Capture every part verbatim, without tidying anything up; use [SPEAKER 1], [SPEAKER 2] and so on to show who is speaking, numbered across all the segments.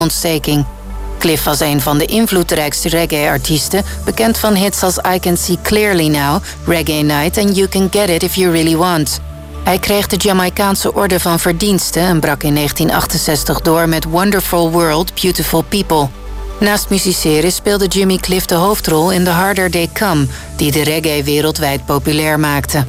[SPEAKER 1] ontsteking. Cliff was een van de invloedrijkste reggae-artiesten, bekend van hits als I Can See Clearly Now, Reggae Night en You Can Get It If You Really Want. Hij kreeg de Jamaicaanse Orde van Verdiensten en brak in negentien achtenzestig door met Wonderful World, Beautiful People. Naast musiceren speelde Jimmy Cliff de hoofdrol in The Harder They Come, die de reggae wereldwijd populair maakte.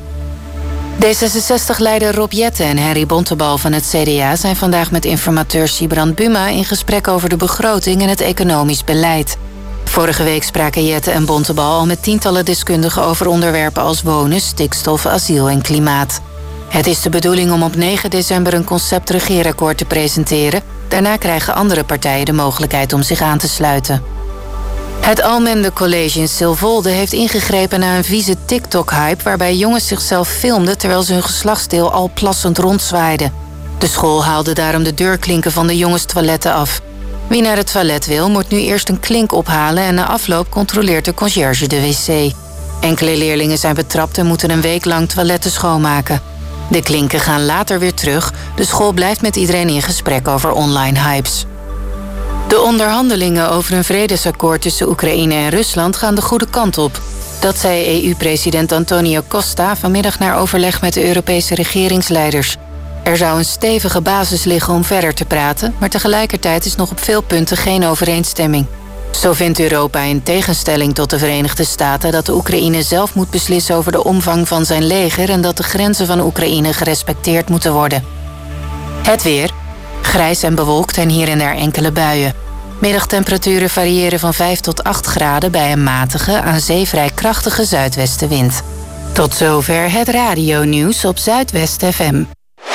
[SPEAKER 1] D zesenzestig-leider Rob Jetten en Henry Bontebal van het C D A zijn vandaag met informateur Sibrand Buma in gesprek over de begroting en het economisch beleid. Vorige week spraken Jetten en Bontebal al met tientallen deskundigen over onderwerpen als wonen, stikstof, asiel en klimaat. Het is de bedoeling om op negen december een concept regeerakkoord te presenteren. Daarna krijgen andere partijen de mogelijkheid om zich aan te sluiten. Het Almende College in Silvolde heeft ingegrepen na een vieze TikTok-hype waarbij jongens zichzelf filmden terwijl ze hun geslachtsdeel al plassend rondzwaaiden. De school haalde daarom de deurklinken van de jongens toiletten af. Wie naar het toilet wil, moet nu eerst een klink ophalen en na afloop controleert de conciërge de wc. Enkele leerlingen zijn betrapt en moeten een week lang toiletten schoonmaken. De klinken gaan later weer terug. De school blijft met iedereen in gesprek over online hypes. De onderhandelingen over een vredesakkoord tussen Oekraïne en Rusland gaan de goede kant op. Dat zei E U-president Antonio Costa vanmiddag na overleg met de Europese regeringsleiders. Er zou een stevige basis liggen om verder te praten, maar tegelijkertijd is nog op veel punten geen overeenstemming. Zo vindt Europa in tegenstelling tot de Verenigde Staten dat de Oekraïne zelf moet beslissen over de omvang van zijn leger en dat de grenzen van Oekraïne gerespecteerd moeten worden. Het weer. Grijs en bewolkt en hier en daar enkele buien. Middagtemperaturen variëren van vijf tot acht graden bij een matige, aan zee vrij krachtige zuidwestenwind. Tot zover het radionieuws op Zuidwest F M.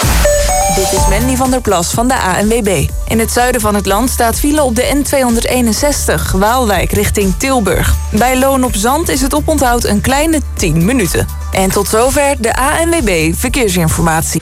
[SPEAKER 2] Dit is Mandy van der Plas van de A N W B. In het zuiden van het land staat file op de N tweehonderdeenenzestig, Waalwijk richting Tilburg. Bij Loon op Zand is het oponthoud een kleine tien minuten. En tot zover de A N W B Verkeersinformatie.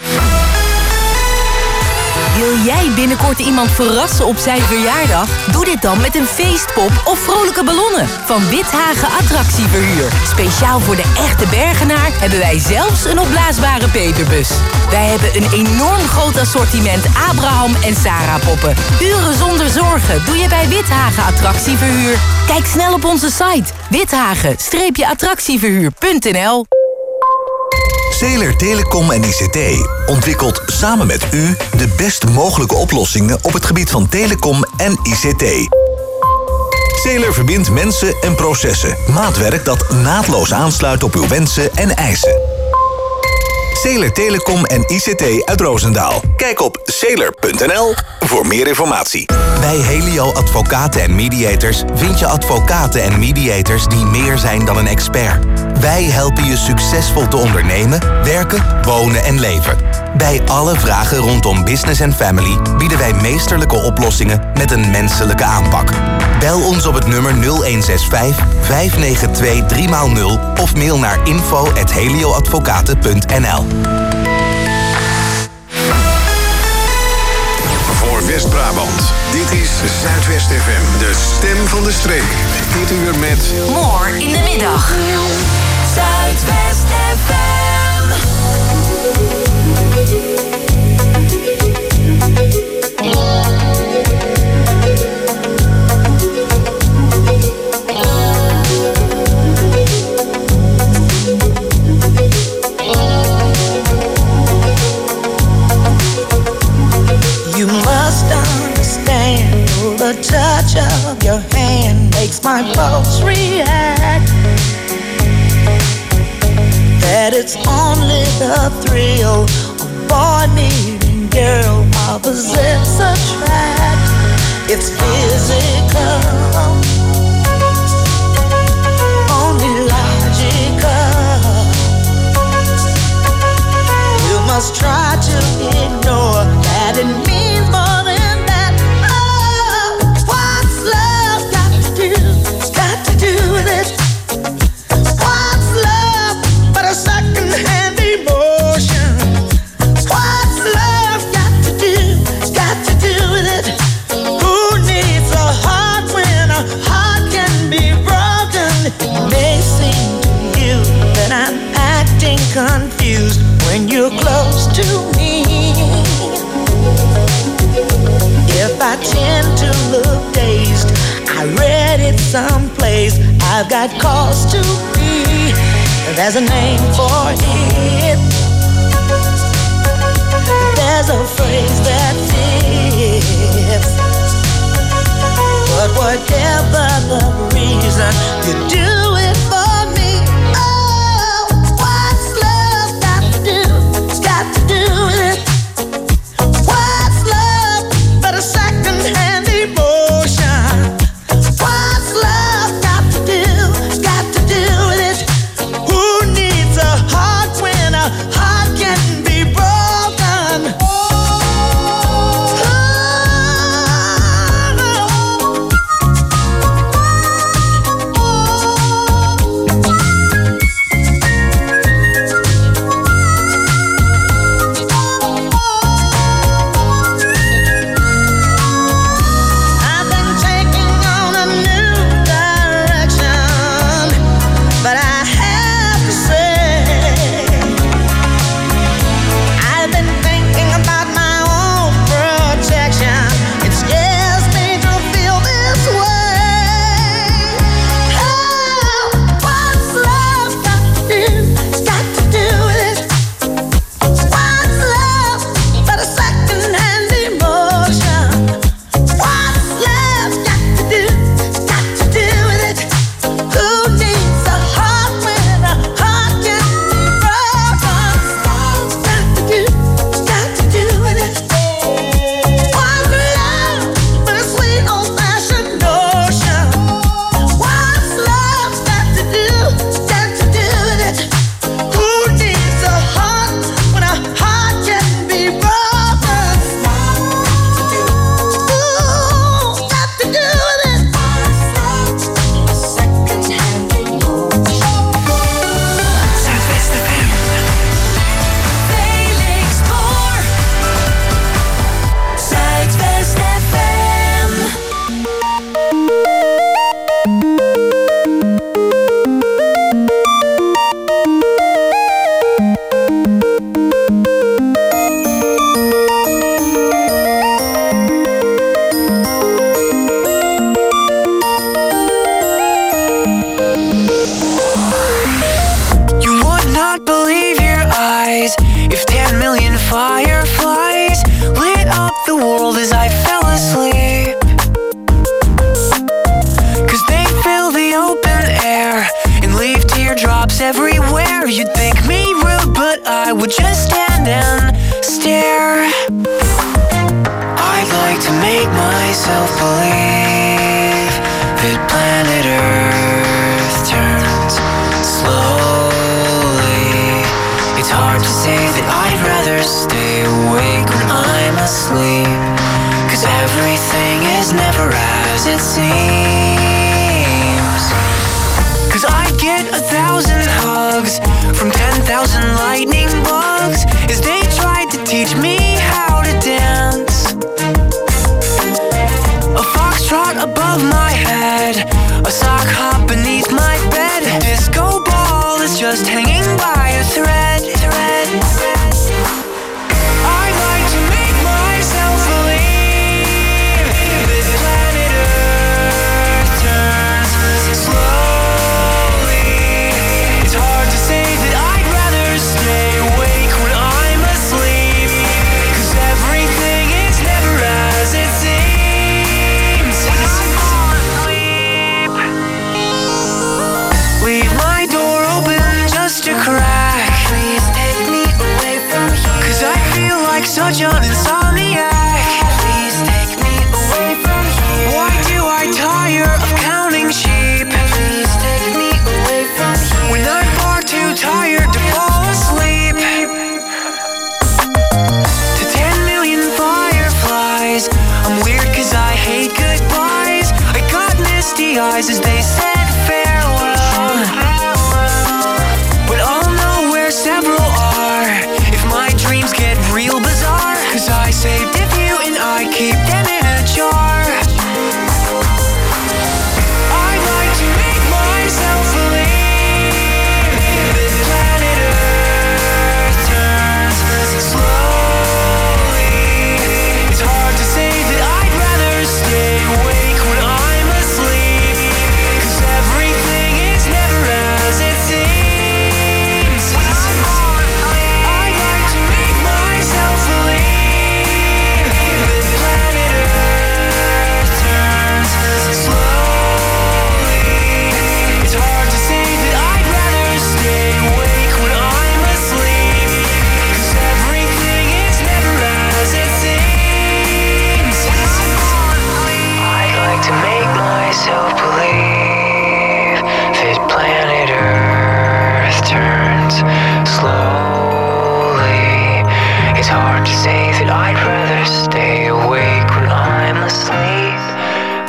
[SPEAKER 3] Wil jij binnenkort iemand verrassen op zijn verjaardag? Doe dit dan met een feestpop of vrolijke ballonnen van Withagen Attractieverhuur. Speciaal voor de echte Bergenaar hebben wij zelfs een opblaasbare Peterbus. Wij hebben een enorm groot assortiment Abraham en Sarah poppen. Uren zonder zorgen doe je bij Withagen Attractieverhuur. Kijk snel op onze site withagen attractieverhuur punt n l.
[SPEAKER 4] Zeeler Telecom en I C T ontwikkelt samen met u de best mogelijke oplossingen op het gebied van telecom en I C T. Zeeler verbindt mensen en processen. Maatwerk dat naadloos aansluit op uw wensen en eisen. Zeeler Telecom en I C T uit Roosendaal. Kijk op zeeler punt n l voor meer informatie. Bij Helio Advocaten en Mediators vind je advocaten en mediators die meer zijn dan een expert. Wij helpen je succesvol te ondernemen, werken, wonen en leven. Bij alle vragen rondom business en family bieden wij meesterlijke oplossingen met een menselijke aanpak. Bel ons op het nummer nul een zes vijf, vijf negen twee, drie nul of mail naar info at helioadvocaten punt n l.
[SPEAKER 5] Voor West-Brabant, dit is Zuidwest F M, de stem van de streek. Dit uur met...
[SPEAKER 3] More in de middag. Zuidwest F M.
[SPEAKER 6] You must understand, the touch of your hand makes my pulse react. That it's only the thrill of boy meeting girl, opposites attract. It's physical, only logical. You must try to ignore that it means more than that. Oh, what's love got to do? Got to do with it. What's love but a second-hand emotion? What's love got to do? Got to do with it. Who needs a heart? someplace. I've got cause to be. There's a name for it. There's a phrase that fits. But whatever the reason, you do it for me. Oh, what's love got to do? It's got to do with it. What's love but a second-hand emotion? What's love got to do? It's got to do with it. Who needs a heart when a heart can be broken?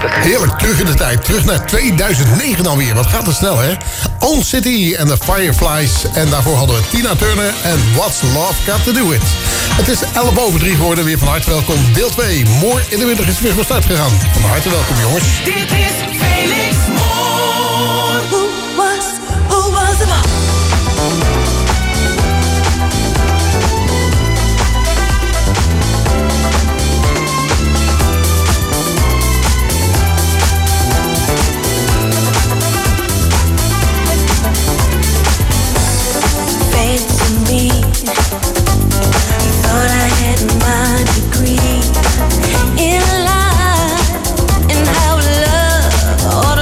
[SPEAKER 7] prachtig.
[SPEAKER 8] Heerlijk, terug in de tijd. Terug naar tweeduizend negen alweer. Wat gaat het snel, hè? Own City en de Fireflies. En daarvoor hadden we Tina Turner en What's Love Got To Do It. Het is elf over drie geworden. Weer van harte welkom. Deel twee. More in de winter is weer van start gegaan. Van harte welkom, jongens.
[SPEAKER 6] Dit is Felix Moore. Who was, who was the boss?
[SPEAKER 9] Thought I had my degree in life and how love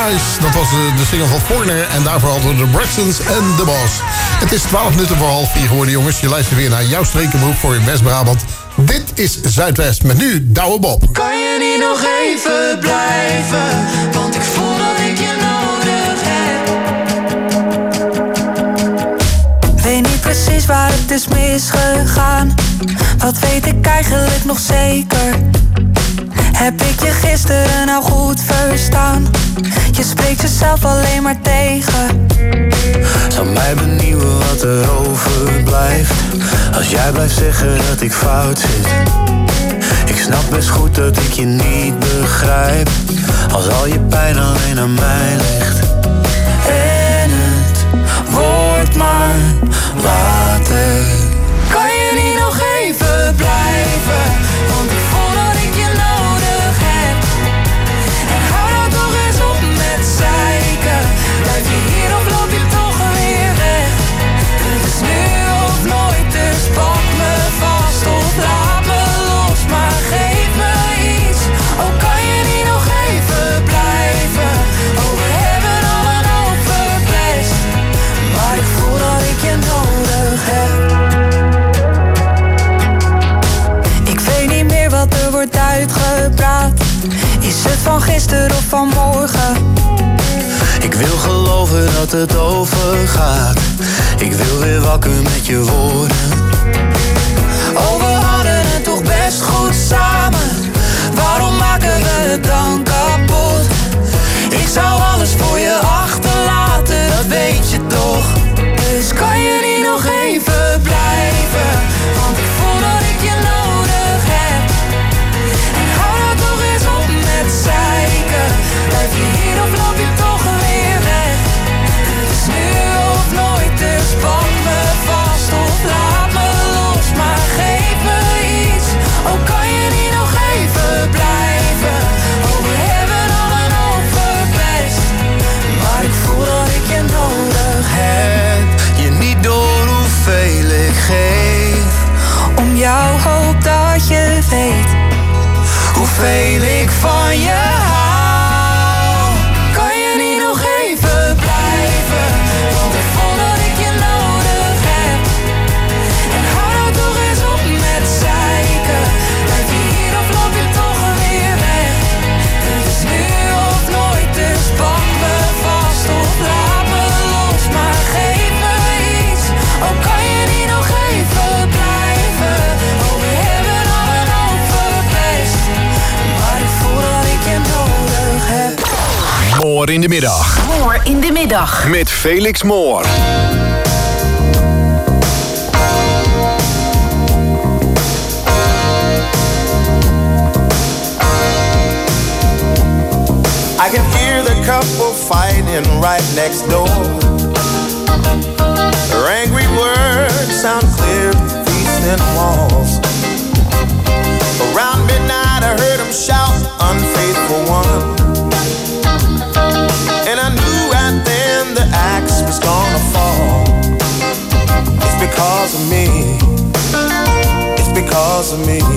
[SPEAKER 8] Fireflies. Dat was de, de single van Foreigner. En daarvoor hadden we de Braxtons en The Boss. Het is twaalf minuten voor half vier geworden, jongens. Je luistert weer naar jouw strekenberoep voor in West-Brabant. Dit is Zuidwest met nu Douwe Bob.
[SPEAKER 9] Kan je niet nog even blijven? Want ik voel dat ik je nodig heb.
[SPEAKER 2] Weet niet precies waar het is misgegaan. Wat weet ik eigenlijk nog zeker? Heb ik je gisteren nou goed verstaan? Je spreekt jezelf alleen maar tegen.
[SPEAKER 7] Zou mij benieuwen wat er overblijft als jij blijft zeggen dat ik fout zit. Ik snap best goed dat ik je niet begrijp als al je pijn alleen aan mij ligt. En het wordt maar later.
[SPEAKER 9] Kan je niet nog even blijven? Want ik voel dat ik je nodig heb. En hou nou toch eens op met zeiken. Blijf je hier of loop je toch weer weg? Het is nu of nooit, dus pak me vast of laat me los. Maar geef me iets, oh kan je niet nog even blijven? Oh we hebben al een hoop verpest, maar ik voel dat ik je nodig heb.
[SPEAKER 2] Ik weet niet meer wat er wordt uitgepraat. Is het van gisteren of van morgen?
[SPEAKER 7] Ik wil geloven dat het overgaat. Ik wil weer wakker met je woorden.
[SPEAKER 9] Oh, we hadden het toch best goed samen. Waarom maken we het dan kapot? Ik zou alles voor je achterlaten, dat weet je toch. Dus kan je niet nog even blijven? Want ik voel dat ik je nodig heb. En hou nou toch eens op met zeiken. Blijf je hier of loop je toch weer weg? Het is nu of nooit, dus pak me vast of laat me los. Maar geef me iets, oh kan je niet nog even blijven? Oh we hebben al een hoop verpest, maar ik voel dat ik je nodig heb.
[SPEAKER 7] Je niet door hoeveel ik geef.
[SPEAKER 2] Om jou hoop dat je weet
[SPEAKER 9] Hoeveel ik van je hou. Kan je niet nog even blijven? Want ik voel dat ik je nodig heb. En hou nou toch eens op met zeiken. Blijf je hier of loop je toch weer weg? Het is nu of nooit, dus pak me vast of laat me los. Maar geef me iets, oh kan je niet nog even blijven? Oh we hebben al een hoop verpest, maar ik voel dat ik je nodig heb.
[SPEAKER 5] Moor in de middag.
[SPEAKER 3] Moor in de middag.
[SPEAKER 5] Met Felix Moor.
[SPEAKER 10] I can hear the couple fighting right next door. Their angry words sound clear through these thin walls. Around midnight I heard them shout, unfaithful one. And I knew right then the axe was gonna fall. It's because of me. It's because of me.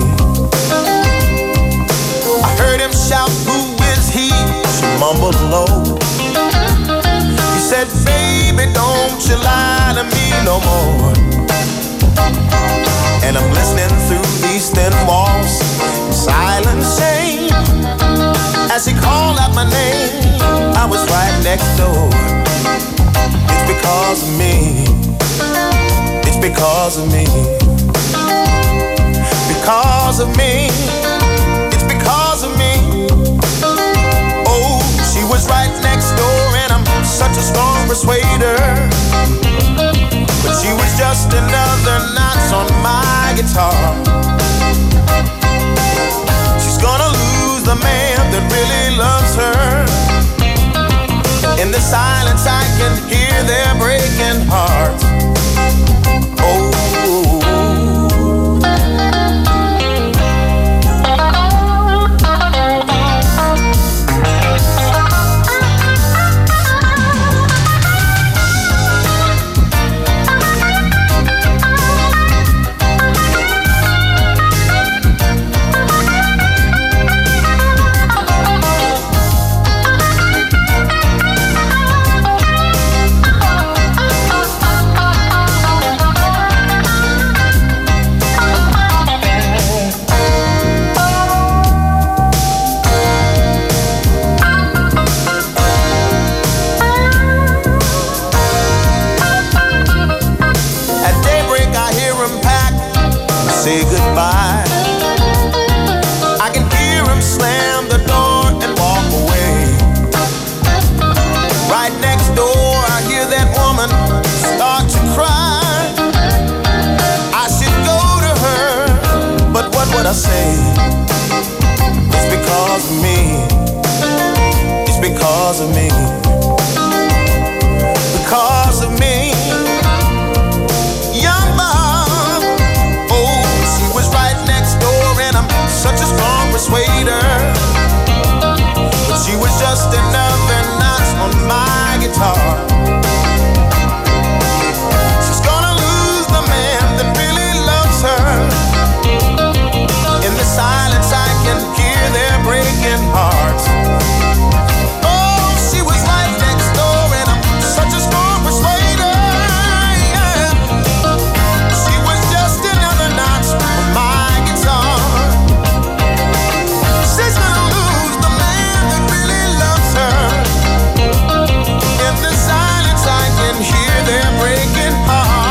[SPEAKER 10] I heard him shout, who is he? She mumbled low. He said, baby, don't you lie to me no more. And I'm listening through these thin walls in silent shame. As he called out my name, I was right next door. It's because of me. It's because of me. Because of me. It's because of me. Oh, she was right next door and I'm such a strong persuader. But she was just another notch on my guitar. She's gonna lose the man that really loves her. In the silence I can hear their breaking hearts. Oh, say goodbye. I can hear him slam the door and walk away. Right next door, I hear that woman start to cry. I should go to her, but what would I say? It's because of me. It's because of me. Because of me. Young Bob, oh, she was right next door, and I'm such a strong persuader. But she was just another notch on my guitar. She's gonna lose the man that really loves her. In the silence I can hear their breaking hearts. Oh, she was right next door, and I'm such a strong persuader. Yeah. She was just another notch on my guitar. She's gonna lose the man that really loves her. In the silence I can hear their breaking hearts.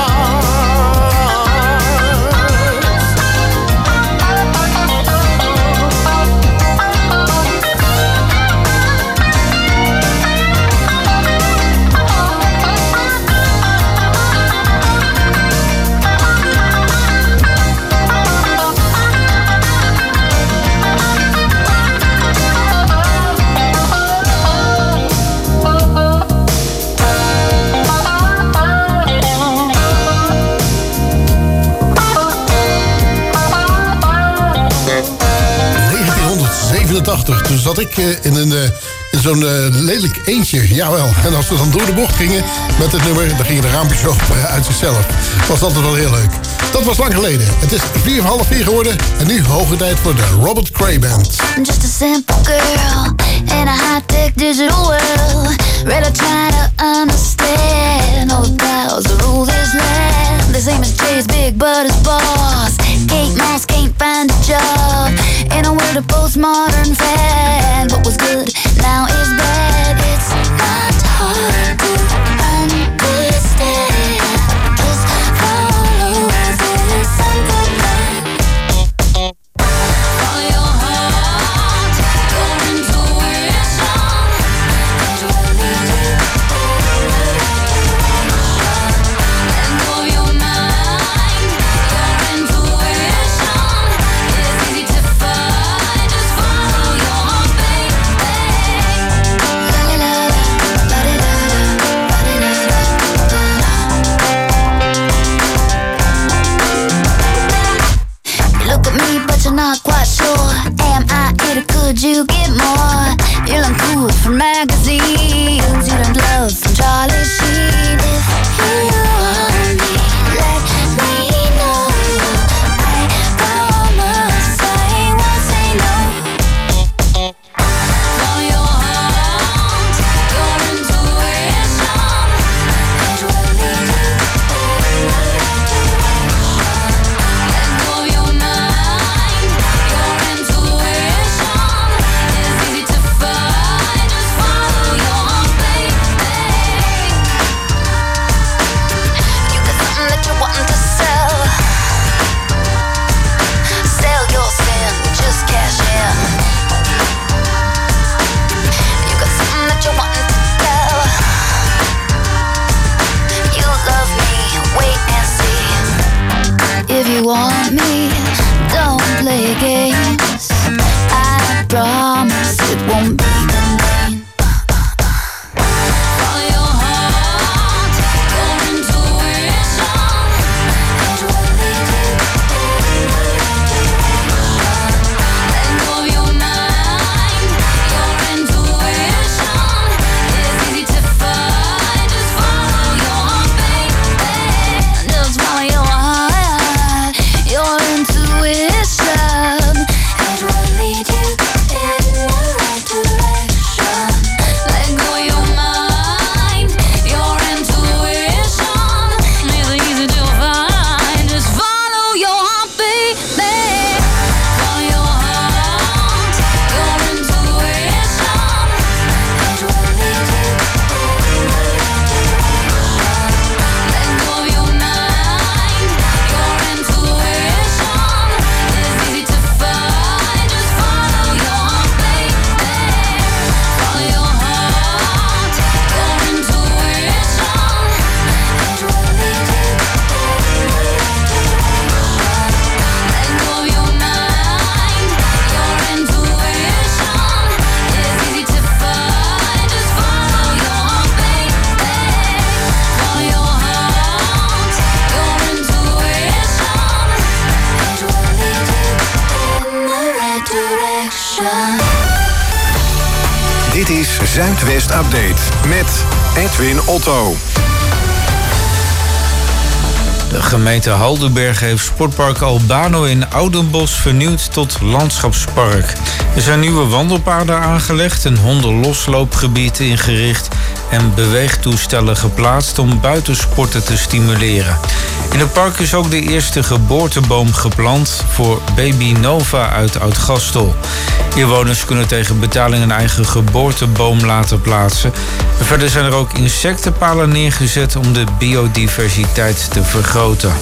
[SPEAKER 8] negentien zevenentachtig, toen zat ik uh, in, een, uh, in zo'n uh, lelijk eentje, jawel. En als we dan door de bocht gingen met het nummer, dan gingen de raampjes op uh, uit zichzelf. Dat was altijd wel heel leuk. Dat was lang geleden. Het is vier voor half vier geworden en nu hoge tijd voor de Robert Cray Band.
[SPEAKER 11] I'm just a simple girl in a high-tech digital world. Really trying to understand all the powers that rule this land. This ain't Miss J's big but his boss. Kate Moss can't find a job in a world of postmodern fad. What was good now is bad. It's not hard to understand. Just follow this simple plan. Follow your heart, your intuition. Let go of your mind, your intuition is easy to find. Just follow your baby. You look at me, but you're not quite sure. Am I it or could you get more? You learn cool from magazines. You learned love from Charlie Sheen. If you want me, let me know. I promise I won't say no. Follow your heart, your intuition. Let go of your mind, your intuition is easy to find. Just follow your baby. You got something that you're wanting to sell. Sell your sin, just cash in. You got something that you're wanting to tell. You love me, wait and see. If you want me, don't play games. I promise it won't be in vain. Follow your heart, your intuition. Let go of your mind, your intuition is easy to find. Just follow your baby. Just follow your heart, your
[SPEAKER 5] Dit is Zuidwest Update met Edwin Otto.
[SPEAKER 12] De gemeente Haldenberg heeft sportpark Albano in Oudenbosch vernieuwd tot landschapspark. Er zijn nieuwe wandelpaden aangelegd, een hondenlosloopgebied ingericht en beweegtoestellen geplaatst om buitensporten te stimuleren. In het park is ook de eerste geboorteboom geplant voor Baby Nova uit Oud-Gastel. Inwoners kunnen tegen betaling een eigen geboorteboom laten plaatsen. En verder zijn er ook insectenpalen neergezet om de biodiversiteit te vergroten.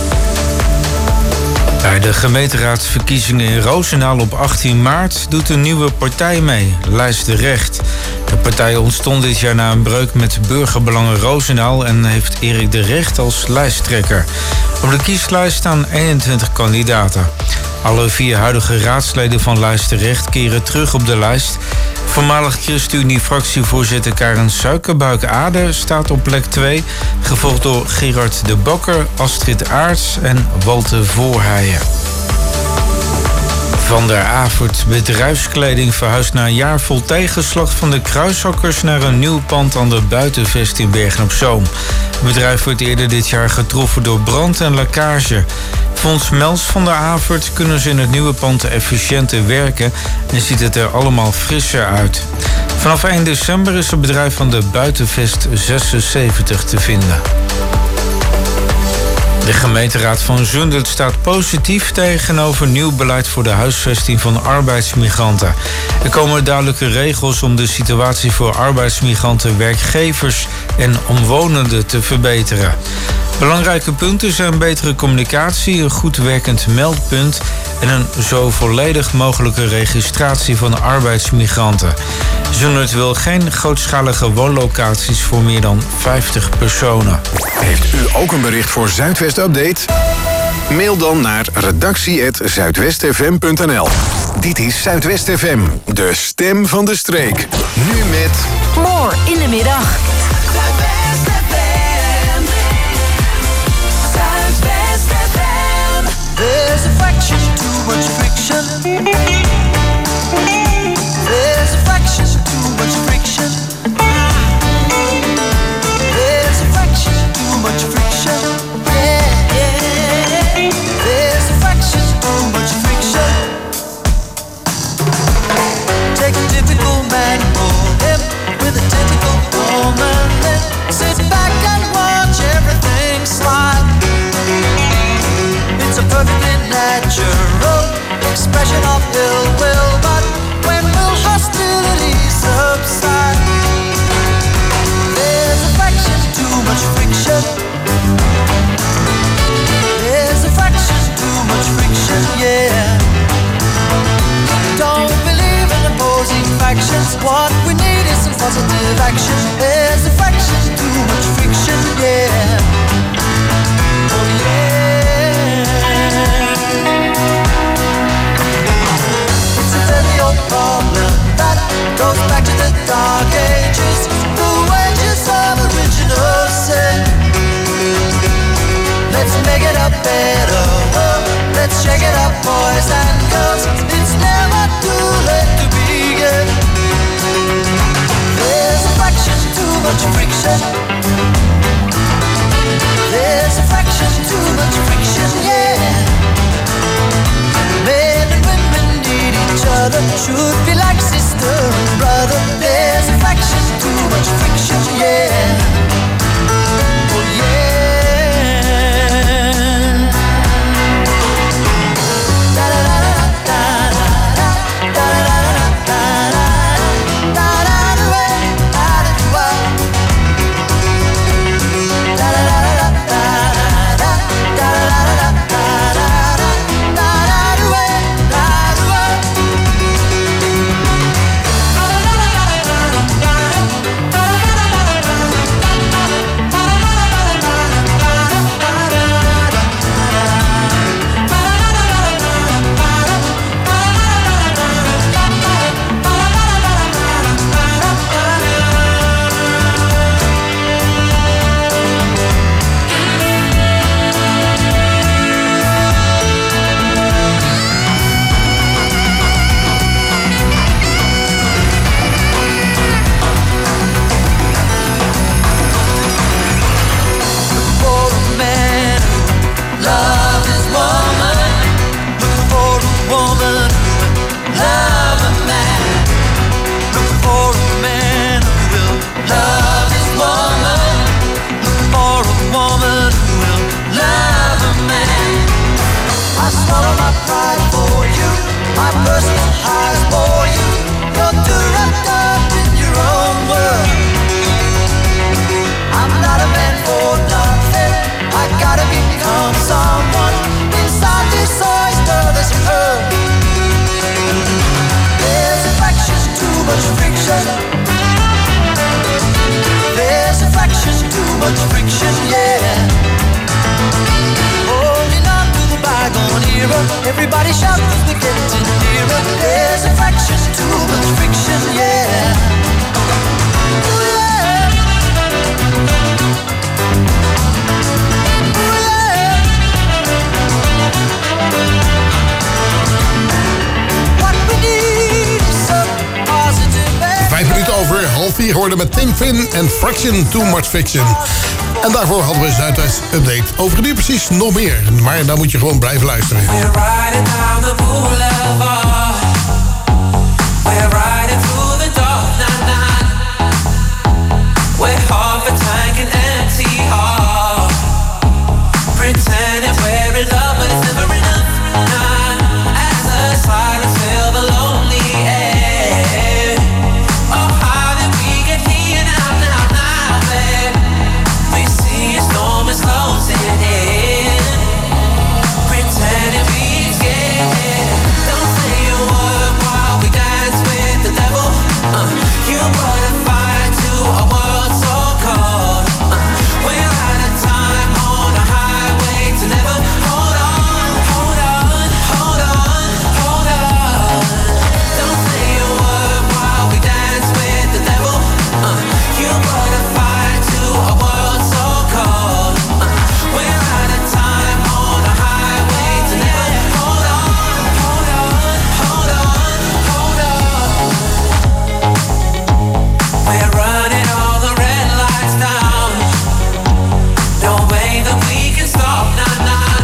[SPEAKER 12] Bij de gemeenteraadsverkiezingen in Roosendaal op achttien maart doet een nieuwe partij mee, Lijst de Recht. De partij ontstond dit jaar na een breuk met Burgerbelangen Roosendaal en heeft Erik de Recht als lijsttrekker. Op de kieslijst staan eenentwintig kandidaten. Alle vier huidige raadsleden van Lijst de Recht keren terug op de lijst. Voormalig ChristenUnie-fractievoorzitter Karen Suikerbuik-Aarde staat op plek twee... gevolgd door Gerard de Bakker, Astrid Aarts en Walter Voorheijen. Van der Avert Bedrijfskleding verhuist na een jaar vol tegenslag van de kruishakkers naar een nieuw pand aan de Buitenvest in Bergen-op-Zoom. Het bedrijf wordt eerder dit jaar getroffen door brand en lekkage. Volgens Mels van der Avert kunnen ze in het nieuwe pand efficiënter werken en ziet het er allemaal frisser uit. Vanaf één december is het bedrijf aan de Buitenvest zesenzeventig te vinden. De gemeenteraad van Zundert staat positief tegenover nieuw beleid voor de huisvesting van arbeidsmigranten. Er komen duidelijke regels om de situatie voor arbeidsmigranten, werkgevers en omwonenden te verbeteren. Belangrijke punten zijn betere communicatie, een goed werkend meldpunt en een zo volledig mogelijke registratie van arbeidsmigranten. Zundert wil geen grootschalige woonlocaties voor meer dan vijftig personen.
[SPEAKER 5] Heeft u ook een bericht voor Zuidwest Update? Mail dan naar redactie apenstaartje zuidwestfm punt n l. Dit is Zuidwest F M, de stem van de streek. Nu met...
[SPEAKER 3] More in de middag.
[SPEAKER 6] There's a fraction too much friction. There's a fraction too much friction. There's a fraction too much friction. Yeah, yeah. There's a fraction too much friction. Take a typical man, roll him with a typical woman, then sit back and watch everything slide. It's a perfectly natural expression of ill will, but when will hostility subside? There's a fraction too much friction. There's a fraction too much friction, yeah. Don't believe in opposing factions. What we need is some positive action. There's a fraction too much friction, yeah. Oh yeah. Problem that goes back to the dark ages, the wages of original sin. Let's make it a better world. Let's shake it up, boys and girls. It's never too late to begin. There's a fraction too much friction. There's a fraction too much friction, yeah. Men and women need each other, should be like sister and brother. There's a fraction too much friction, yeah. Oh yeah. Da da da da da da da da da da da da da da da da. swallow my pride for you. My personal highs for you. You're too wrapped up in your own world. I'm not a man for nothing. I gotta become someone inside this oyster that's earth. There's a fraction, too much friction. There's a fraction, too much friction, yeah. Holding on to the bygone era. Everybody shout 'cause we're getting nearer. There's a fraction, too much friction, yeah. Ooh, yeah. Ooh, yeah. What we need is some positive.
[SPEAKER 8] Vijf minuten over half vier geworden met Tim Finn en Fraction Too Much Fiction. En daarvoor hadden we Zuidwest Update. Over nu precies nog meer. Maar dan moet je gewoon blijven luisteren.
[SPEAKER 9] We're riding down the boulevard. We're riding through the dark night night. We're half a tank and empty heart. Pretending we're in love, but it's never enough. Nah. As the silence fill the lonely air. Oh, how did we get here now, now, now, babe? We see a storm is closing in. Pretending we scared. Don't say a word while we dance with the devil. Uh, you brought a fire to a world so cold. Uh, we're out of time on a highway to never. Hold on, hold on, hold on, hold on. Don't say a word while we dance with the devil. Uh, you brought a fire to a world so cold. Uh, we're out of time on a highway to never. Hold on, hold on, hold on, hold on. We're running all the red lights down. No way that we can stop, nah, nah.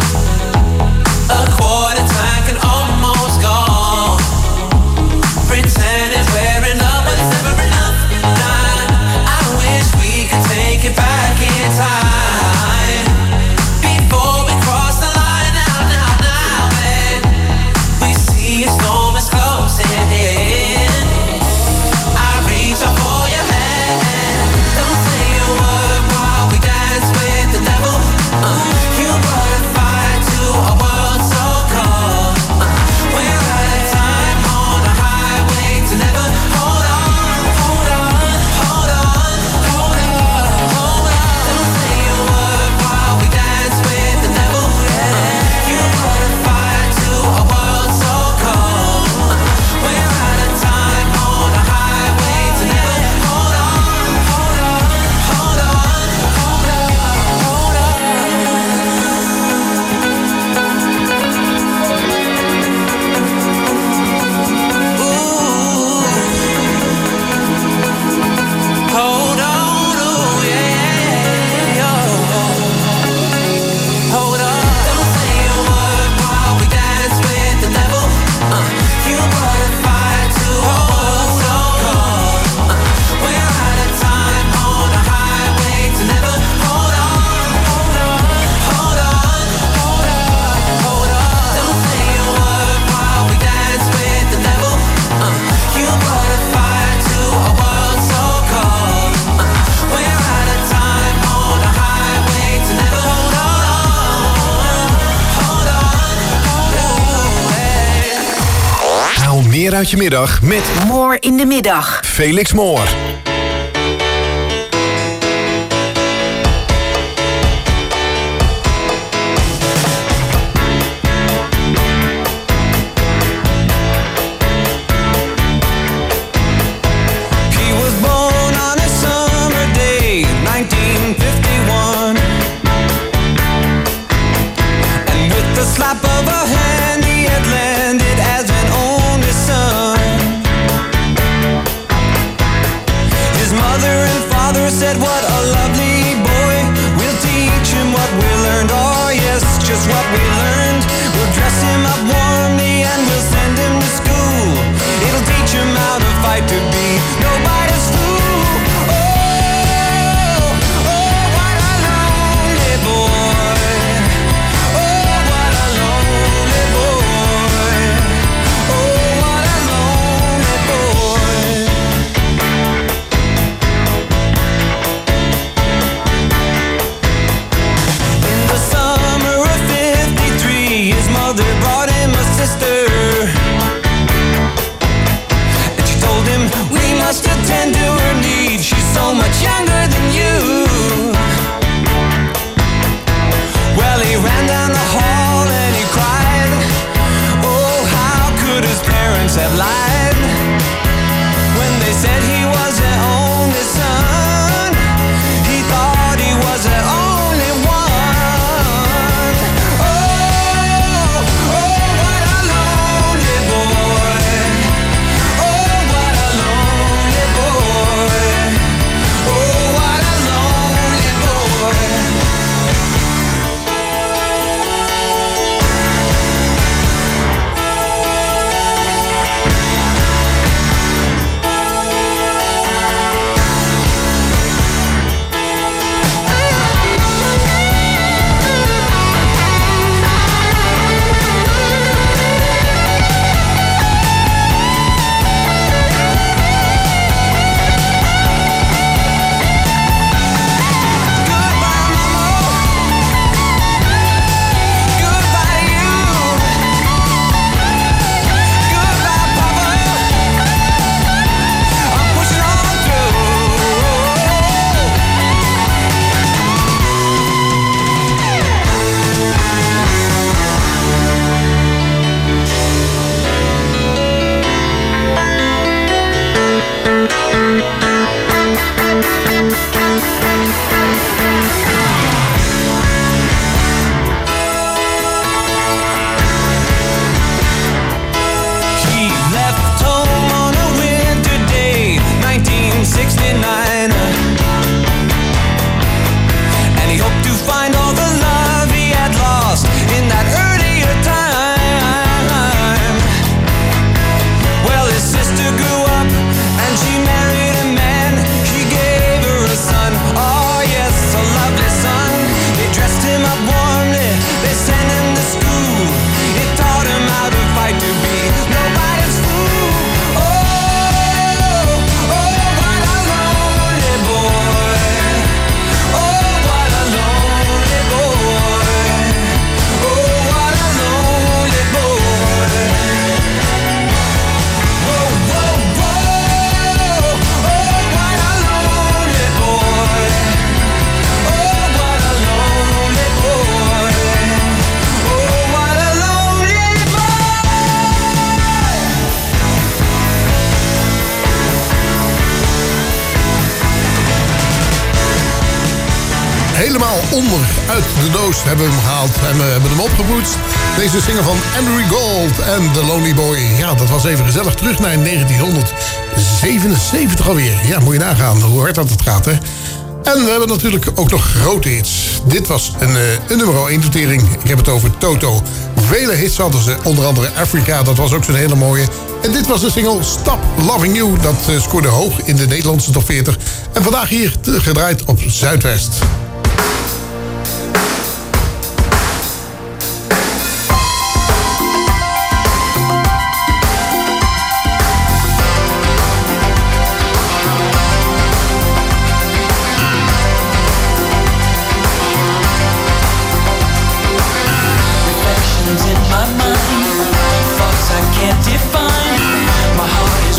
[SPEAKER 9] A quarter tank and almost gone. Pretending we're in love, but it's never enough, nah. I wish we could take it back in time. Before we cross the line, now, now, now, babe. We see a storm is closing in. I reach out for your hand. Don't say a word while we dance with the devil. Uh, you brought a fire to a world so cold. Uh, we're out of time on a highway to never. Hold on, hold on, hold on, hold on, hold on. Don't say a word while we dance with the devil. Uh, you brought a fire to a world so cold. Uh, we're out of time on a highway to never. Hold on, hold on, hold on, hold on, hold on. Hold on, oh yeah, hold on. Don't say a word while we dance with the devil. Uh, you brought a fire to a world so cold. Uh, we're out of time on a highway to never. Hold on, hold on, hold on, hold on, hold on. Don't say a word while we dance with the devil. Uh, you brought a fire to a world so cold. Uh, we're out of time on a highway to never. Hold on, hold on, hold on, hey.
[SPEAKER 5] Haal meer uit je middag met
[SPEAKER 3] More in de middag.
[SPEAKER 5] Felix Moor.
[SPEAKER 9] He was born on a summer day, nineteen fifty-one. And with the slap of a hand, he had landed as an only son.
[SPEAKER 13] have lied when they said he was their only son. He thought he was their only one. Oh, oh, what a lonely boy. Oh, what a lonely boy. Oh, what a lonely boy.
[SPEAKER 8] Helemaal onder uit de doos hebben we hem gehaald en we hebben hem opgepoetst. Deze zinger van Andrew Gold en The Lonely Boy. Ja, dat was even gezellig terug naar negentienhonderdzevenenzeventig alweer. Ja, moet je nagaan hoe hard dat het gaat, hè. En we hebben natuurlijk ook nog grote hits. Dit was een, uh, een nummer één notering. Ik heb het over Toto. Vele hits hadden ze, onder andere Africa, dat was ook zo'n hele mooie. En dit was de single Stop Loving You. Dat uh, scoorde hoog in de Nederlandse top veertig. En vandaag hier gedraaid op Zuidwest.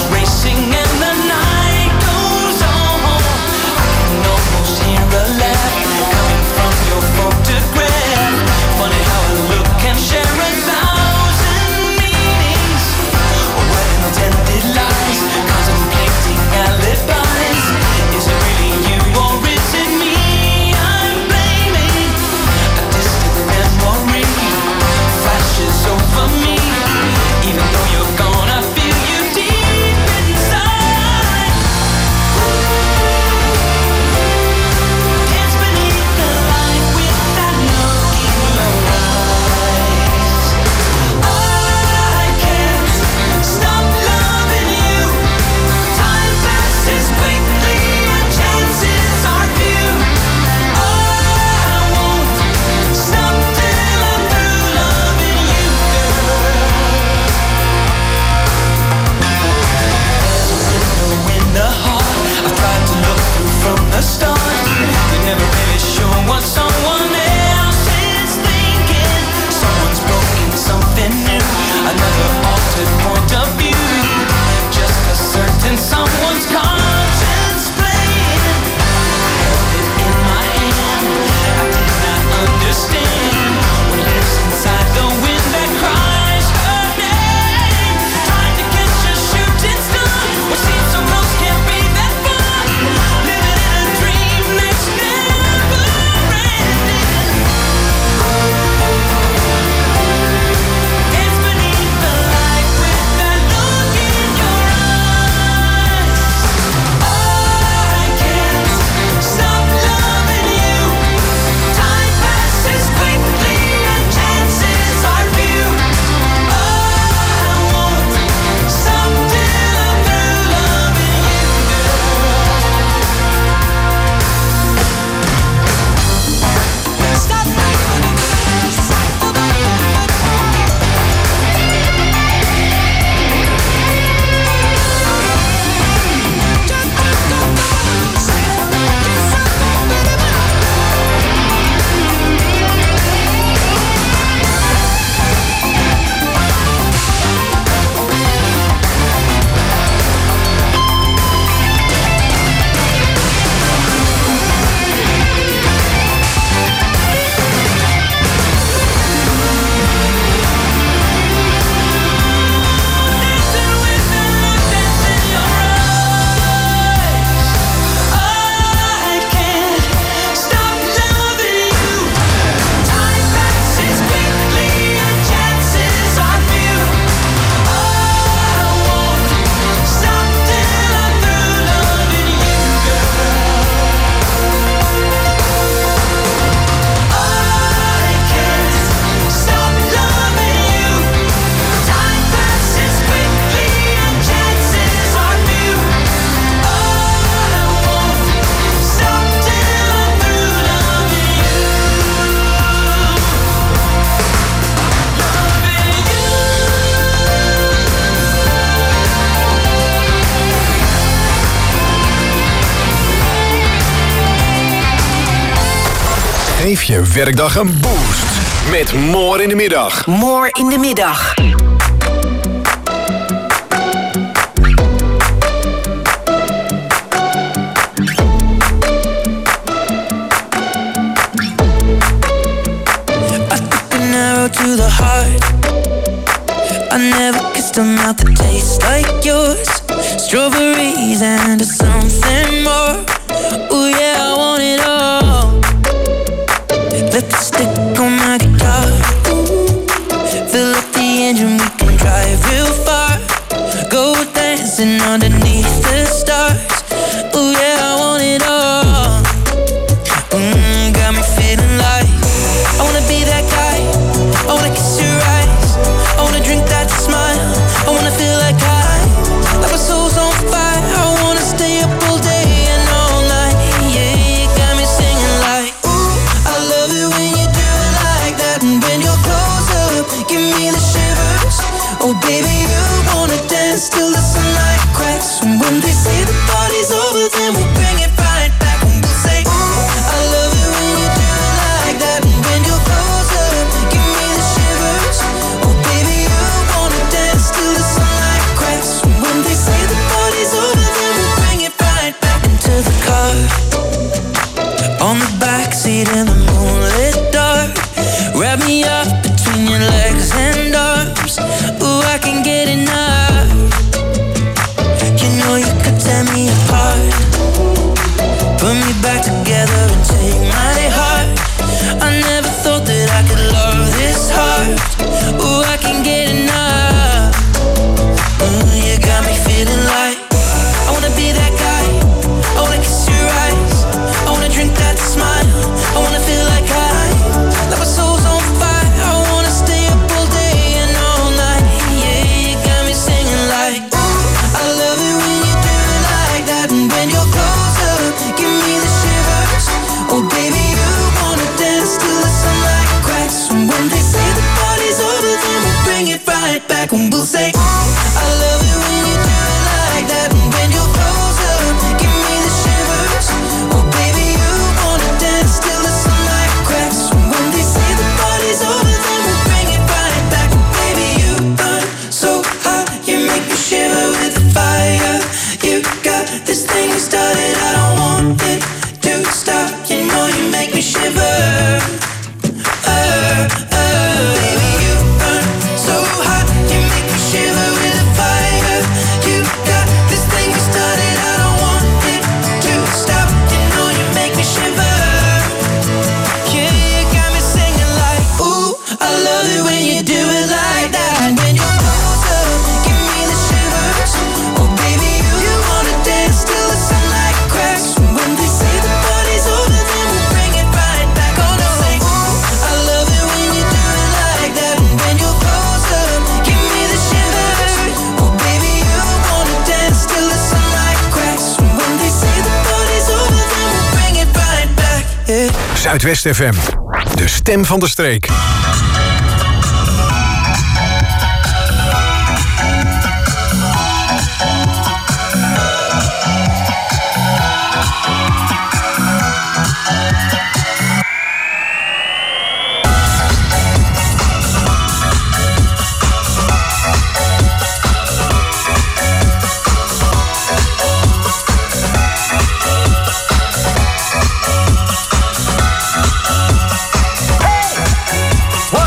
[SPEAKER 13] Laugh
[SPEAKER 5] Geef je werkdag een boost met More in de Middag.
[SPEAKER 3] More in de Middag.
[SPEAKER 9] To the heart, I never kissed a mouth that tastes like yours. Strawberries and something more. Ooh yeah, I want it all. Lipstick on my guitar. Fill up the engine, we can drive real far. Go dancing underneath the stars. Ooh yeah, I want it all. Mm, got me feeling like I wanna be that guy. I wanna kiss your eyes. I wanna drink that smile. I wanna feel like I, like my soul's on fire. I wanna stay up all day and all night. Yeah, you got me singing like, ooh, I love it when you do it like that. And when you're close up, give me the shivers. Oh baby, you wanna dance till the sunlight cracks. And when they say the party's over, then we'll bring it right back. And we'll say, ooh, I love it when you do it like that. And when you're close up, give me the shivers. Oh baby, you wanna dance till the sunlight cracks. And when they say the party's over, then we'll bring it right back into the car. On the backseat in the moonlit dark. Wrap me up between your legs and arms. Ooh, I can get enough. You know you could tear me apart. Put me back together and take my heart. I never thought that I could love this hard. Ooh, I can get enough. Ooh, you got me feeling like I wanna be that guy. I wanna kiss your eyes. I wanna drink that smile. I wanna feel like I, like my soul's on fire. I wanna stay up all day and all night. Yeah, you got me singing like, ooh, I love it when you do it like that. And when you're close up, give me the shivers. Oh baby, you wanna dance till the sunlight cracks. And when they say the party's over, then we'll bring it right back. And we'll say, ooh, I love it when you do it like that. And when you're close up, give me the shivers. Oh baby, you wanna dance till the sunlight cracks. And when they say the party's over, then we'll bring it right back. And baby, you burn so hot, you make me shiver with the fire. You got this thing started, I don't want it to stop. You know you make me shiver. Uh, uh, baby, you burn so hot, you make me shiver with the fire. You got this thing started, I don't want it to stop. You know you make me shiver. Yeah, you got me singing like, ooh, I love it when you do it like that. And when you're close up, give me the shivers. Oh baby, you, you wanna dance till the sunlight cracks. And when they say the party's over, then we'll bring it right back. Oh no, say, ooh, I love it when you do it like that. And when you're close up, give me the shivers. Oh baby, you wanna dance till the sunlight cracks. And when they say the party's over, then we'll bring it right back. Yeah.
[SPEAKER 5] Zuidwest F M, de stem van de streek.
[SPEAKER 10] Hey!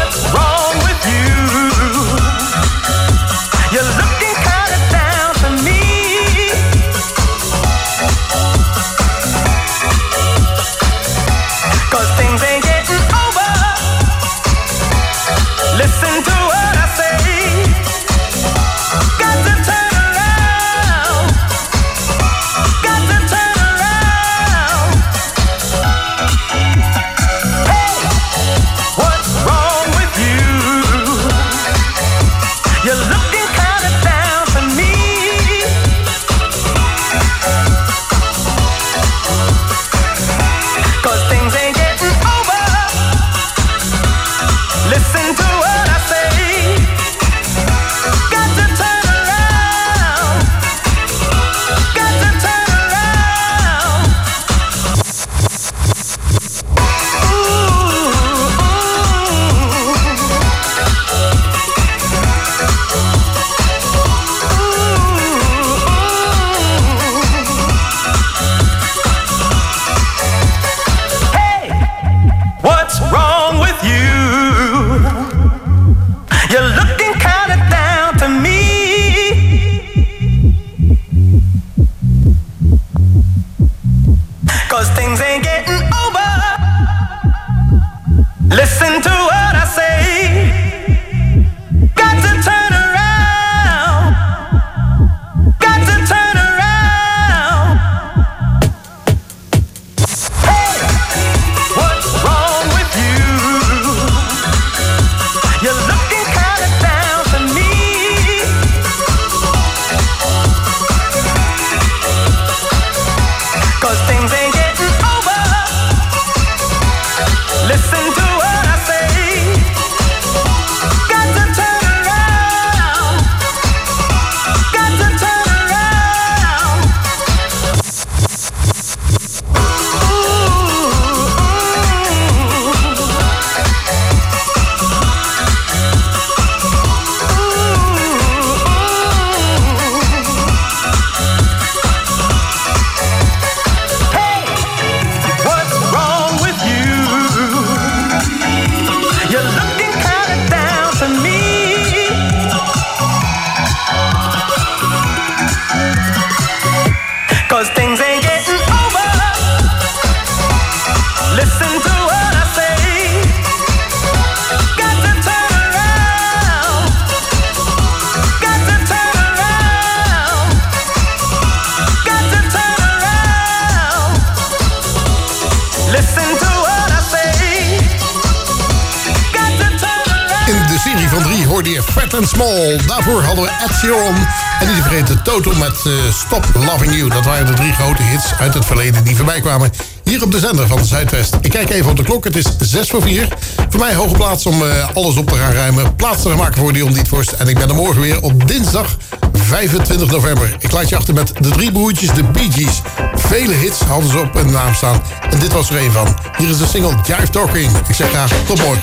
[SPEAKER 8] van drie hoorde je Fat and Small. Daarvoor hadden we Ed Sheeran. En niet te vergeten Toto met uh, Stop Loving You. Dat waren de drie grote hits uit het verleden die voorbij kwamen. Hier op de zender van de Zuidwest. Ik kijk even op de klok. Het is zes voor vier. Voor mij hoge plaats om uh, alles op te gaan ruimen. Plaats te gaan maken voor Dion Dietvorst. En ik ben er morgen weer op dinsdag vijfentwintig november. Ik laat je achter met de drie broertjes, de Bee Gees. Vele hits hadden ze op hun naam staan. En dit was er een van. Hier is de single Jive Talking. Ik zeg graag tot morgen.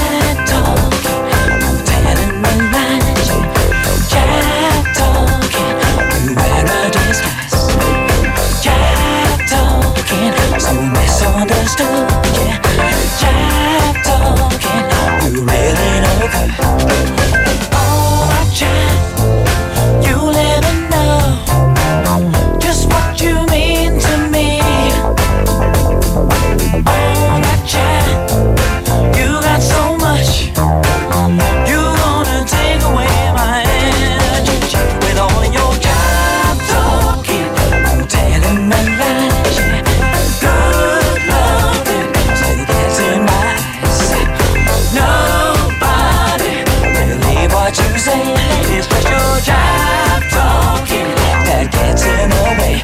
[SPEAKER 13] So misunderstood, yeah. Jive talking, you really know her. Oh, I jive, you never know just what you mean to me. Oh, I jive, you got so much, you gonna take away my energy with all your jive talking, you telling me lies, yeah. Good loving, so that's in my eyes. Nobody believe what you say. It's just your jive talking that gets in the way.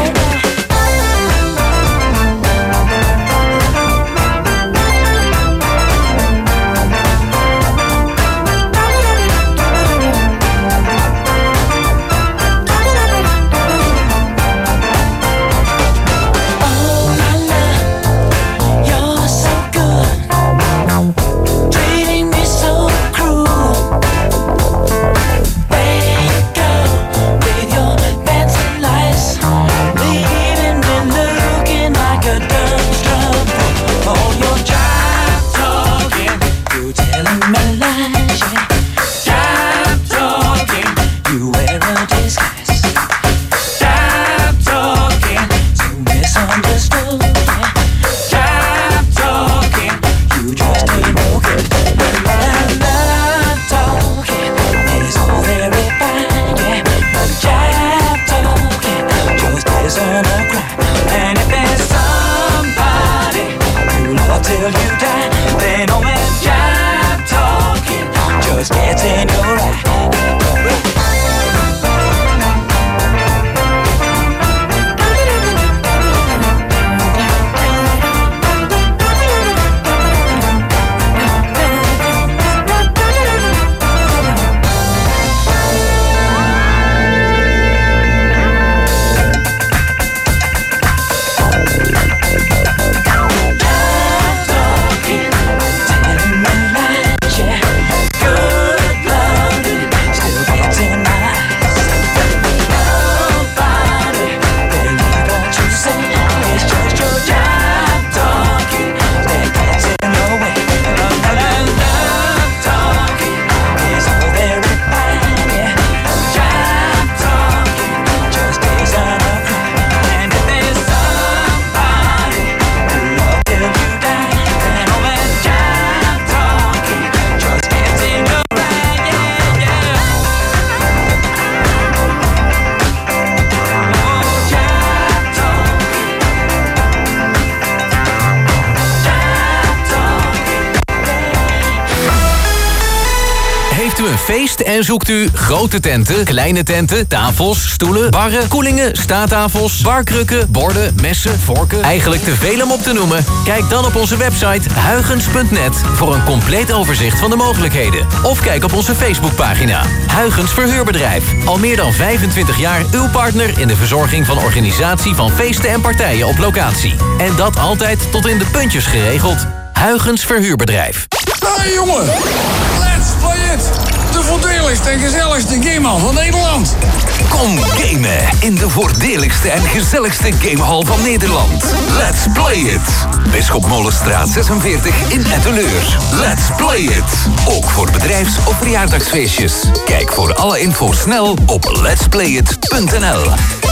[SPEAKER 14] Feest en zoekt u grote tenten, kleine tenten, tafels, stoelen, barren, koelingen, staattafels, barkrukken, borden, messen, vorken. Eigenlijk te veel om op te noemen? Kijk dan op onze website huygens punt net voor een compleet overzicht van de mogelijkheden. Of kijk op onze Facebookpagina. Huygens Verhuurbedrijf. Al meer dan vijfentwintig jaar uw partner in de verzorging van organisatie van feesten en partijen op locatie. En dat altijd tot in de puntjes geregeld. Huygens Verhuurbedrijf.
[SPEAKER 15] Hey jongen, let's play it! De voordeligste en gezelligste gamehal van Nederland.
[SPEAKER 16] Kom gamen in de voordeligste en gezelligste gamehal van Nederland. Let's play it! Bisschop Molenstraat zesenveertig in Etteleur. Let's play it! Ook voor bedrijfs- of verjaardagsfeestjes. Kijk voor alle info snel op letsplayit punt n l.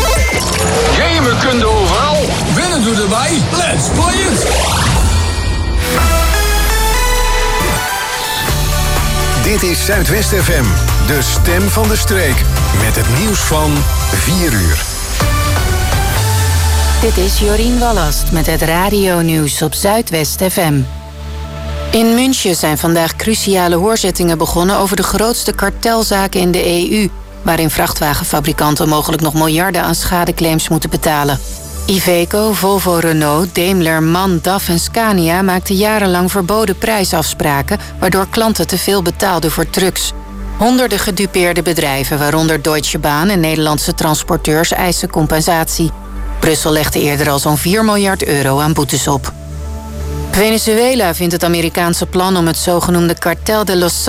[SPEAKER 15] Gamen kun je overal. Winnen doe erbij. Let's play it!
[SPEAKER 5] Dit is Zuidwest F M, de stem van de streek. Met het nieuws van vier uur.
[SPEAKER 1] Dit is Jorien Wallast met het radionieuws op Zuidwest F M. In München zijn vandaag cruciale hoorzittingen begonnen over de grootste kartelzaken in de E U, waarin vrachtwagenfabrikanten mogelijk nog miljarden aan schadeclaims moeten betalen. Iveco, Volvo, Renault, Daimler, MAN, D A F en Scania maakten jarenlang verboden prijsafspraken, waardoor klanten te veel betaalden voor trucks. Honderden gedupeerde bedrijven, waaronder Deutsche Bahn en Nederlandse transporteurs, eisen compensatie. Brussel legde eerder al zo'n vier miljard euro aan boetes op. Venezuela vindt het Amerikaanse plan om het zogenoemde Cartel de los